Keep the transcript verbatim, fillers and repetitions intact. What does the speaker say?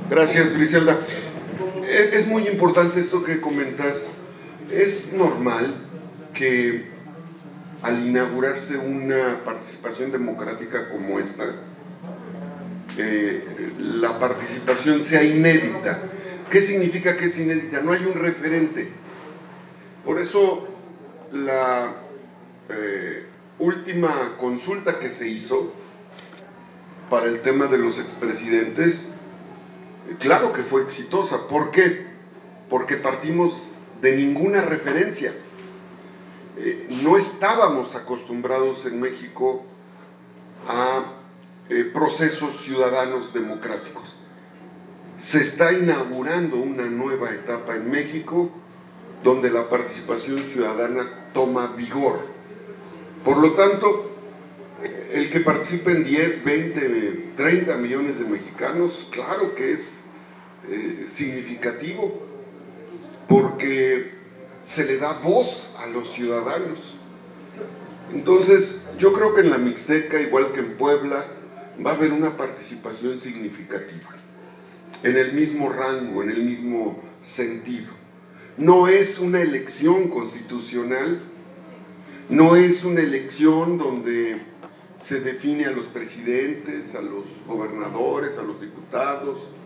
Gracias, Griselda. Es muy importante esto que comentas. Es normal que al inaugurarse una participación democrática como esta, eh, la participación sea inédita. ¿Qué significa que es inédita? No hay un referente. Por eso la eh, última consulta que se hizo para el tema de los expresidentes, claro que fue exitosa. ¿Por qué? Porque partimos de ninguna referencia. Eh, no estábamos acostumbrados en México a eh, procesos ciudadanos democráticos. Se está inaugurando una nueva etapa en México donde la participación ciudadana toma vigor. Por lo tanto, el que participen diez, veinte, treinta millones de mexicanos, claro que es eh, significativo, porque se le da voz a los ciudadanos. Entonces, yo creo que en la Mixteca, igual que en Puebla, va a haber una participación significativa, en el mismo rango, en el mismo sentido. No es una elección constitucional, no es una elección donde se define a los presidentes, a los gobernadores, a los diputados,